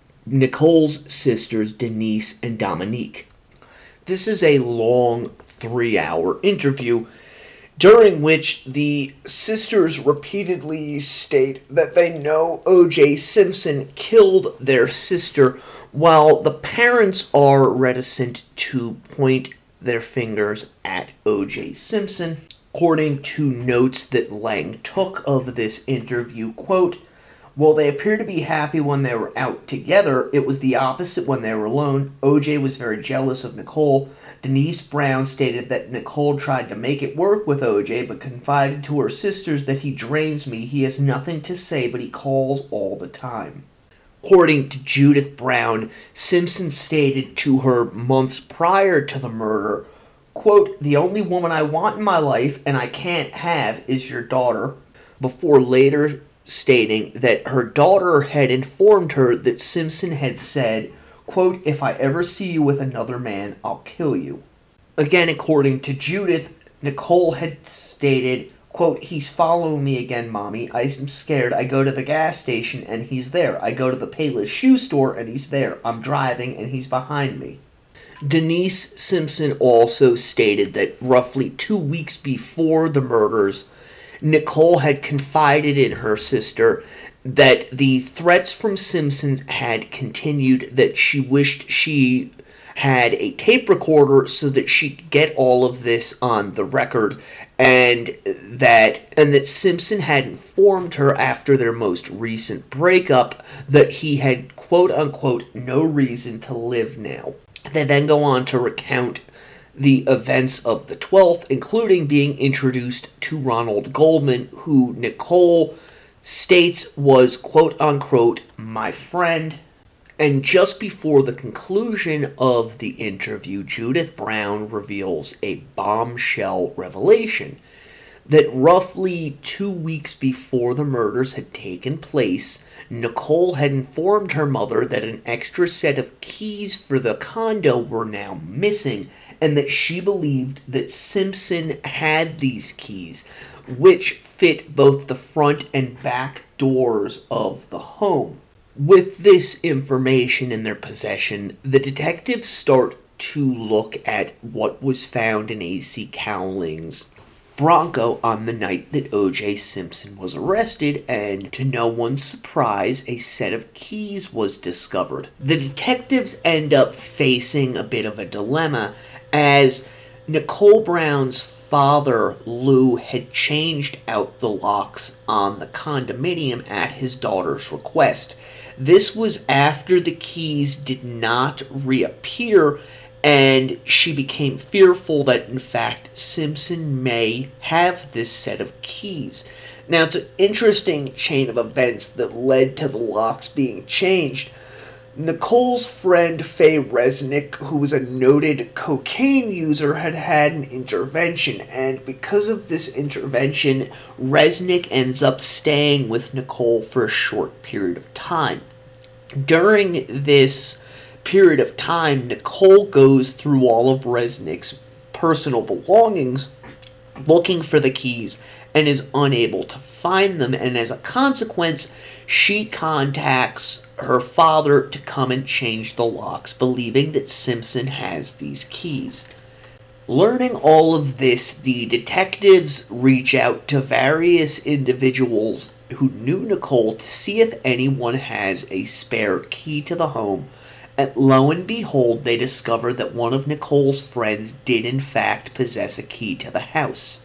Nicole's sisters Denise and Dominique. This is a long three-hour interview during which the sisters repeatedly state that they know O J Simpson killed their sister, while the parents are reticent to point their fingers at O J Simpson. According to notes that Lang took of this interview, quote, "While they appear to be happy when they were out together, it was the opposite when they were alone. O J was very jealous of Nicole. Denise Brown stated that Nicole tried to make it work with O J, but confided to her sisters that he drains me. He has nothing to say, but he calls all the time." According to Judith Brown, Simpson stated to her months prior to the murder, quote, "The only woman I want in my life and I can't have is your daughter," before later stating that her daughter had informed her that Simpson had said, quote, "If I ever see you with another man, I'll kill you." Again, according to Judith, Nicole had stated, quote, "He's following me again, Mommy. I'm scared. I go to the gas station and he's there. I go to the Payless shoe store and he's there. I'm driving and he's behind me." Denise Simpson also stated that roughly two weeks before the murders, Nicole had confided in her sister that the threats from Simpsons had continued, that she wished she had a tape recorder so that she could get all of this on the record, and that and that Simpson had informed her after their most recent breakup that he had quote-unquote no reason to live now. They then go on to recount the events of the twelfth, including being introduced to Ronald Goldman, who Nicole states was quote-unquote my friend. And just before the conclusion of the interview, Judith Brown reveals a bombshell revelation that roughly two weeks before the murders had taken place, Nicole had informed her mother that an extra set of keys for the condo were now missing, and that she believed that Simpson had these keys, which fit both the front and back doors of the home. With this information in their possession, the detectives start to look at what was found in A C Cowling's Bronco on the night that O J Simpson was arrested, and to no one's surprise, a set of keys was discovered. The detectives end up facing a bit of a dilemma, as Nicole Brown's father, Lou, had changed out the locks on the condominium at his daughter's request. This was after the keys did not reappear, and she became fearful that, in fact, Simpson may have this set of keys. Now, it's an interesting chain of events that led to the locks being changed. Nicole's friend Faye Resnick, who was a noted cocaine user, had had an intervention, and because of this intervention, Resnick ends up staying with Nicole for a short period of time. During this period of time, Nicole goes through all of Resnick's personal belongings looking for the keys and is unable to find them, and as a consequence, she contacts her father to come and change the locks, believing that Simpson has these keys. Learning all of this, the detectives reach out to various individuals who knew Nicole to see if anyone has a spare key to the home, and lo and behold, they discover that one of Nicole's friends did in fact possess a key to the house.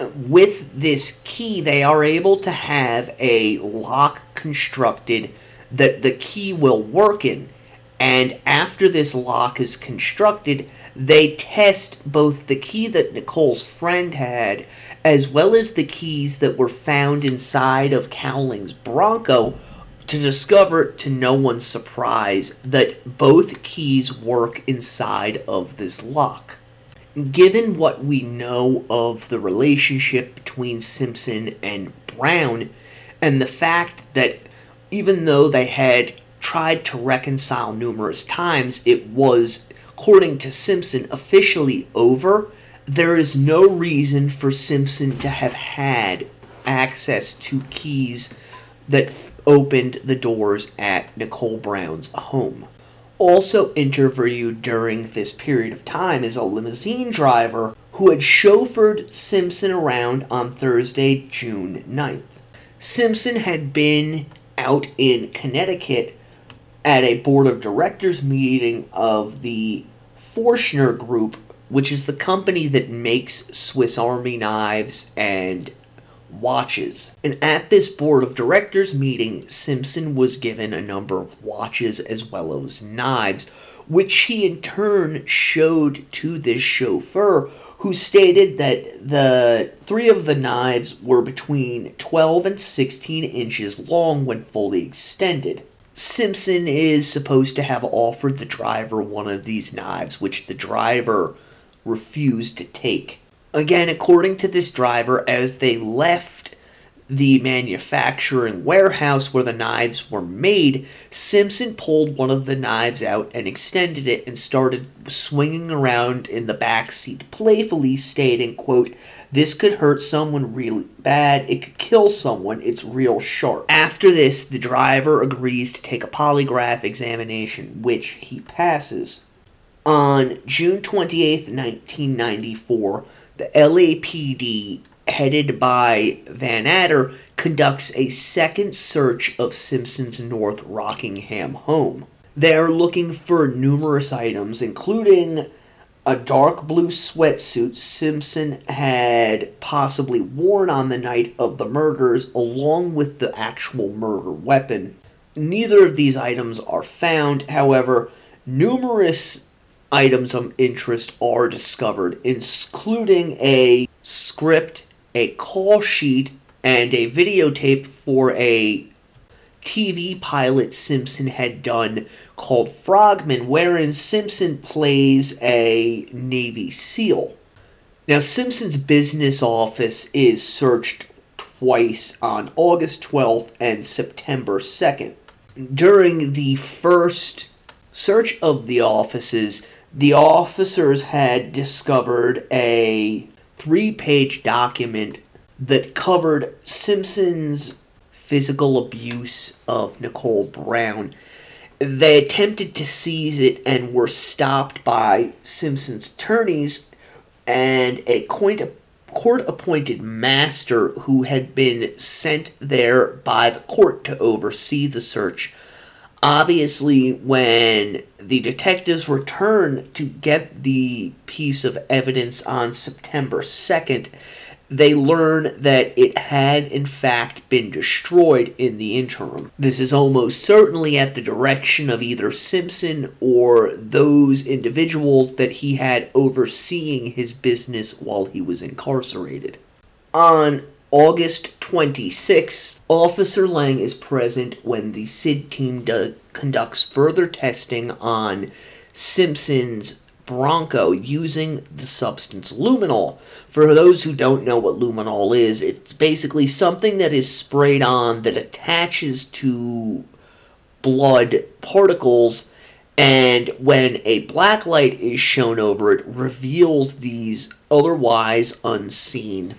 With this key, they are able to have a lock constructed that the key will work in, and after this lock is constructed, they test both the key that Nicole's friend had as well as the keys that were found inside of Cowling's Bronco to discover, to no one's surprise, that both keys work inside of this lock. Given what we know of the relationship between Simpson and Brown, and the fact that even though they had tried to reconcile numerous times, it was according to Simpson, officially over, there is no reason for Simpson to have had access to keys that f- opened the doors at Nicole Brown's home. Also interviewed during this period of time is a limousine driver who had chauffeured Simpson around on Thursday, June ninth. Simpson had been out in Connecticut at a board of directors meeting of the Forstner Group, which is the company that makes Swiss Army knives and watches. And at this board of directors meeting, Simpson was given a number of watches as well as knives, which he in turn showed to this chauffeur, who stated that the three of the knives were between twelve and sixteen inches long when fully extended. Simpson is supposed to have offered the driver one of these knives, which the driver refused to take. Again, according to this driver, as they left the manufacturing warehouse where the knives were made, Simpson pulled one of the knives out and extended it and started swinging around in the back seat, playfully stating, quote, "This could hurt someone really bad. It could kill someone. It's real sharp." After this, the driver agrees to take a polygraph examination, which he passes. On June twenty-eighth, nineteen ninety-four, the L A P D, headed by Van Adder, conducts a second search of Simpson's North Rockingham home. They're looking for numerous items, including a dark blue sweatsuit Simpson had possibly worn on the night of the murders, along with the actual murder weapon. Neither of these items are found. However, numerous items of interest are discovered, including a script, a call sheet, and a videotape for a T V pilot Simpson had done called Frogman, wherein Simpson plays a Navy SEAL. Now, Simpson's business office is searched twice on August twelfth and September second. During the first search of the offices, the officers had discovered a three-page document that covered Simpson's physical abuse of Nicole Brown. They attempted to seize it and were stopped by Simpson's attorneys and a court-appointed master who had been sent there by the court to oversee the search. Obviously, when the detectives returned to get the piece of evidence on September second, they learn that it had in fact been destroyed in the interim. This is almost certainly at the direction of either Simpson or those individuals that he had overseeing his business while he was incarcerated. On August twenty-sixth, Officer Lang is present when the S I D team do- conducts further testing on Simpson's Bronco using the substance luminol. For those who don't know what luminol is, it's basically something that is sprayed on that attaches to blood particles, and when a black light is shown over it, reveals these otherwise unseen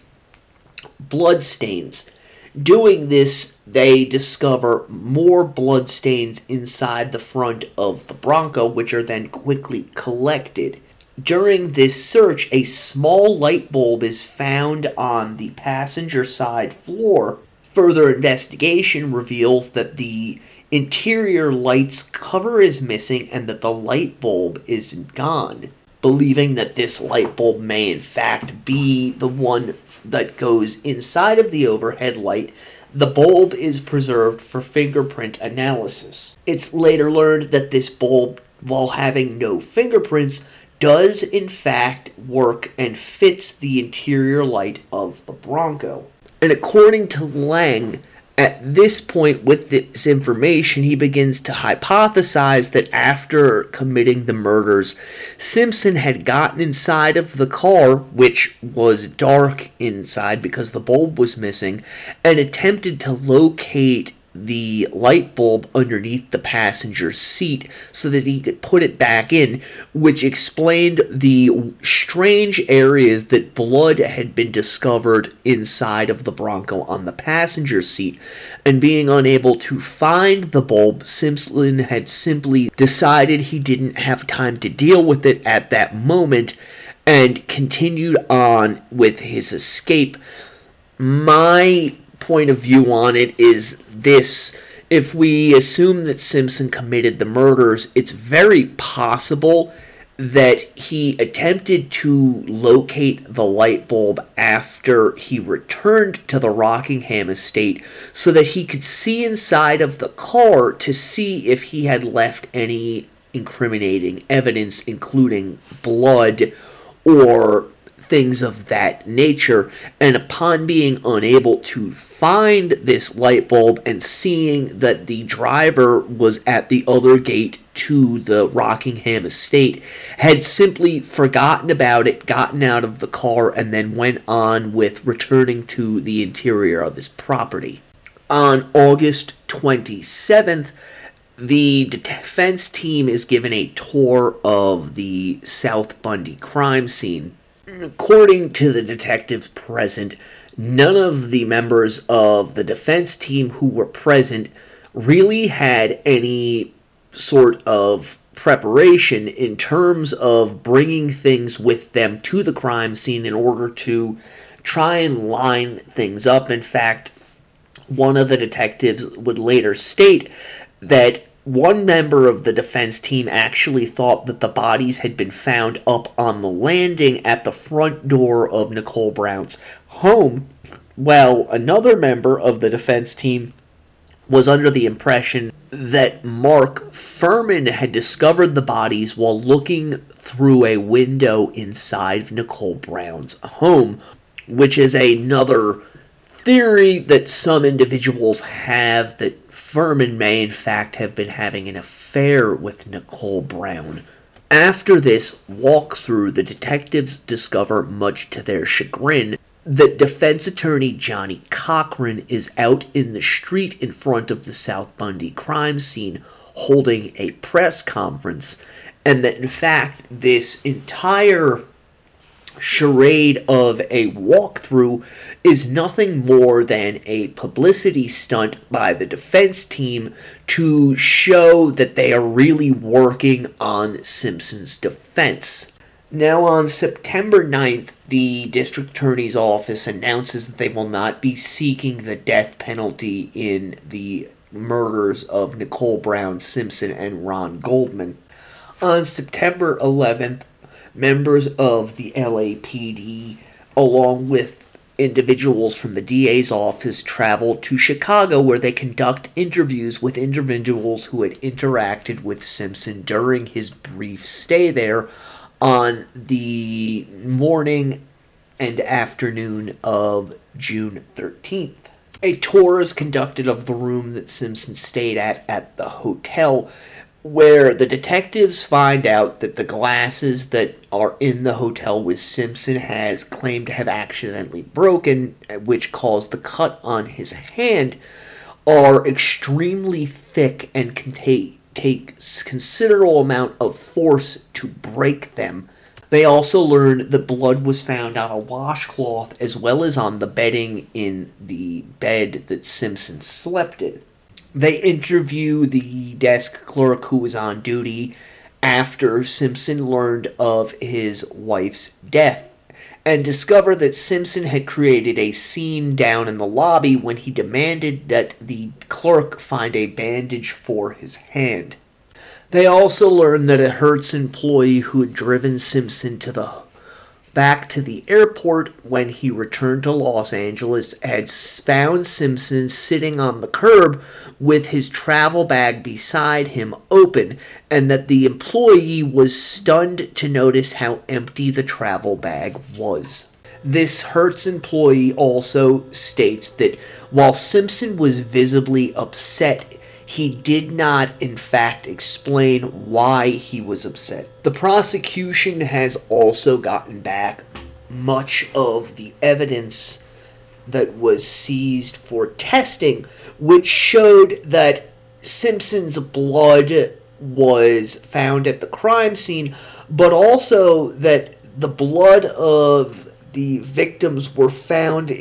blood stains. Doing this, they discover more blood stains inside the front of the Bronco, which are then quickly collected. During this search, a small light bulb is found on the passenger side floor. Further investigation reveals that the interior light's cover is missing and that the light bulb is gone. Believing that this light bulb may in fact be the one that goes inside of the overhead light, the bulb is preserved for fingerprint analysis. It's later learned that this bulb, while having no fingerprints, does in fact work and fits the interior light of the Bronco. And according to Lang, at this point with this information, he begins to hypothesize that after committing the murders, Simpson had gotten inside of the car, which was dark inside because the bulb was missing, and attempted to locate the light bulb underneath the passenger seat so that he could put it back in, which explained the strange areas that blood had been discovered inside of the Bronco on the passenger seat. And being unable to find the bulb, Simpson had simply decided he didn't have time to deal with it at that moment and continued on with his escape. My point of view on it is this: if we assume that Simpson committed the murders, it's very possible that he attempted to locate the light bulb after he returned to the Rockingham estate so that he could see inside of the car to see if he had left any incriminating evidence, including blood or things of that nature. And upon being unable to find this light bulb and seeing that the driver was at the other gate to the Rockingham estate, had simply forgotten about it, gotten out of the car, and then went on with returning to the interior of his property. On August twenty-seventh, the defense team is given a tour of the South Bundy crime scene. According to the detectives present, none of the members of the defense team who were present really had any sort of preparation in terms of bringing things with them to the crime scene in order to try and line things up. In fact, one of the detectives would later state that one member of the defense team actually thought that the bodies had been found up on the landing at the front door of Nicole Brown's home, while another member of the defense team was under the impression that Mark Fuhrman had discovered the bodies while looking through a window inside of Nicole Brown's home, which is another theory that some individuals have, that Fuhrman may in fact have been having an affair with Nicole Brown. After this walkthrough, the detectives discover, much to their chagrin, that defense attorney Johnny Cochran is out in the street in front of the South Bundy crime scene holding a press conference, and that in fact this entire charade of a walkthrough is nothing more than a publicity stunt by the defense team to show that they are really working on Simpson's defense. Now, on September ninth, the district attorney's office announces that they will not be seeking the death penalty in the murders of Nicole Brown Simpson and Ron Goldman. On September eleventh, members of the L A P D, along with individuals from the D A's office, travel to Chicago, where they conduct interviews with individuals who had interacted with Simpson during his brief stay there on the morning and afternoon of June thirteenth. A tour is conducted of the room that Simpson stayed at at the hotel, where the detectives find out that the glasses that are in the hotel with Simpson has claimed to have accidentally broken, which caused the cut on his hand, are extremely thick and can take, take considerable amount of force to break them. They also learned that blood was found on a washcloth as well as on the bedding in the bed that Simpson slept in. They interview the desk clerk who was on duty after Simpson learned of his wife's death, and discover that Simpson had created a scene down in the lobby when he demanded that the clerk find a bandage for his hand. They also learn that a Hertz employee who had driven Simpson to the back to the airport when he returned to Los Angeles had found Simpson sitting on the curb with his travel bag beside him open, and that the employee was stunned to notice how empty the travel bag was. This Hertz employee also states that while Simpson was visibly upset, he did not, in fact, explain why he was upset. The prosecution has also gotten back much of the evidence that was seized for testing, which showed that Simpson's blood was found at the crime scene, but also that the blood of the victims were found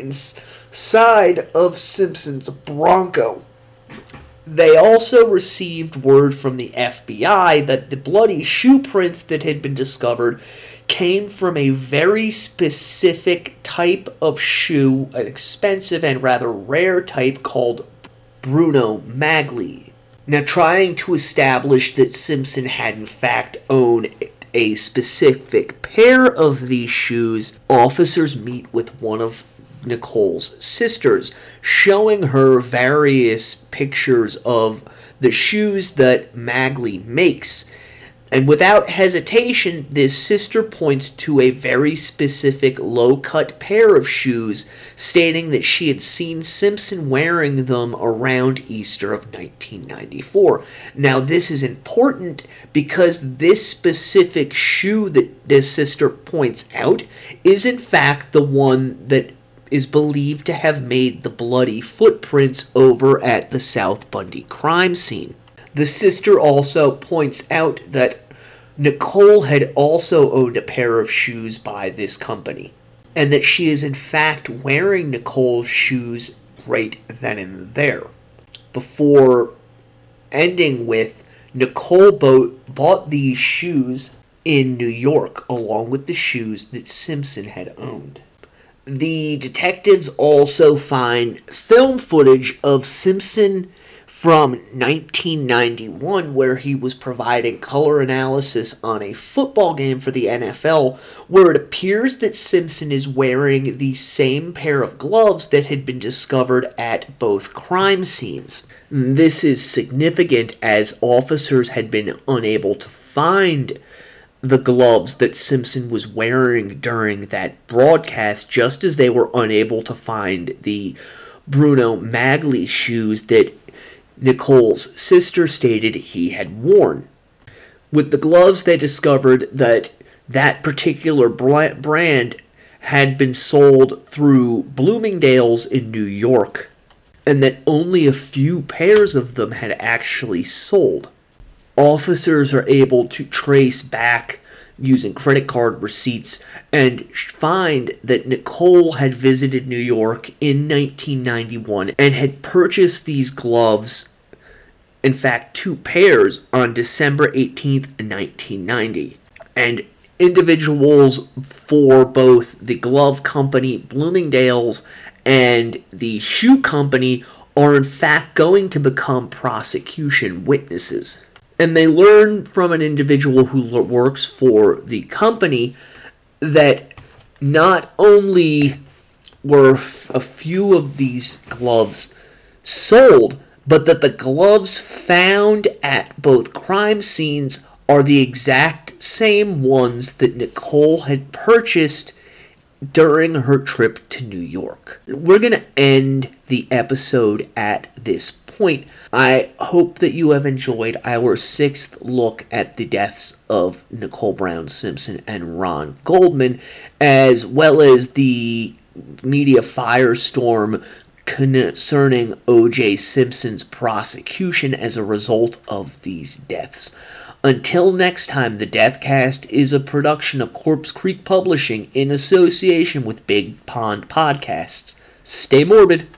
inside of Simpson's Bronco. They also received word from the F B I that the bloody shoe prints that had been discovered came from a very specific type of shoe, an expensive and rather rare type called Bruno Magli. Now, trying to establish that Simpson had in fact owned a specific pair of these shoes, officers meet with one of Nicole's sisters, showing her various pictures of the shoes that Magli makes. And without hesitation, this sister points to a very specific low-cut pair of shoes, stating that she had seen Simpson wearing them around Easter of nineteen ninety-four. Now, this is important because this specific shoe that this sister points out is in fact the one that is believed to have made the bloody footprints over at the South Bundy crime scene. The sister also points out that Nicole had also owned a pair of shoes by this company, and that she is in fact wearing Nicole's shoes right then and there. Before ending with, Nicole bo- bought these shoes in New York along with the shoes that Simpson had owned. The detectives also find film footage of Simpson from nineteen ninety-one, where he was providing color analysis on a football game for the N F L, where it appears that Simpson is wearing the same pair of gloves that had been discovered at both crime scenes. This is significant as officers had been unable to find the gloves that Simpson was wearing during that broadcast, just as they were unable to find the Bruno Magli shoes that Nicole's sister stated he had worn. With the gloves, they discovered that that particular brand had been sold through Bloomingdale's in New York, and that only a few pairs of them had actually sold. Officers are able to trace back using credit card receipts and find that Nicole had visited New York in nineteen ninety-one and had purchased these gloves, in fact two pairs, on December eighteenth, nineteen ninety. And individuals for both the glove company Bloomingdale's and the shoe company are in fact going to become prosecution witnesses. And they learn from an individual who works for the company that not only were a few of these gloves sold, but that the gloves found at both crime scenes are the exact same ones that Nicole had purchased during her trip to New York. We're going to end the episode at this point. I hope that you have enjoyed our sixth look at the deaths of Nicole Brown Simpson and Ron Goldman, as well as the media firestorm concerning O J Simpson's prosecution as a result of these deaths. Until next time, the Deathcast is a production of Corpse Creek Publishing in association with Big Pond Podcasts. Stay morbid.